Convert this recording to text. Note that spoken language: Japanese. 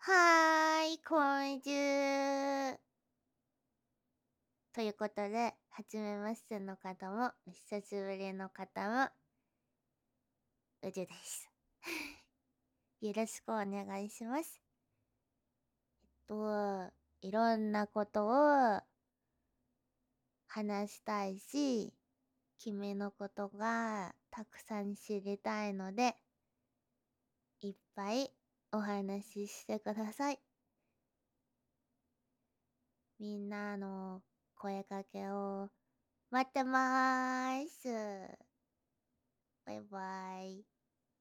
はーい、今週。ということで、初めましての方も、お久しぶりの方も、うじゅです。よろしくお願いします。いろんなことを話したいし、君のことがたくさん知りたいので、いっぱいお話ししてください。みんなの声かけを待ってまーす。バイバイ。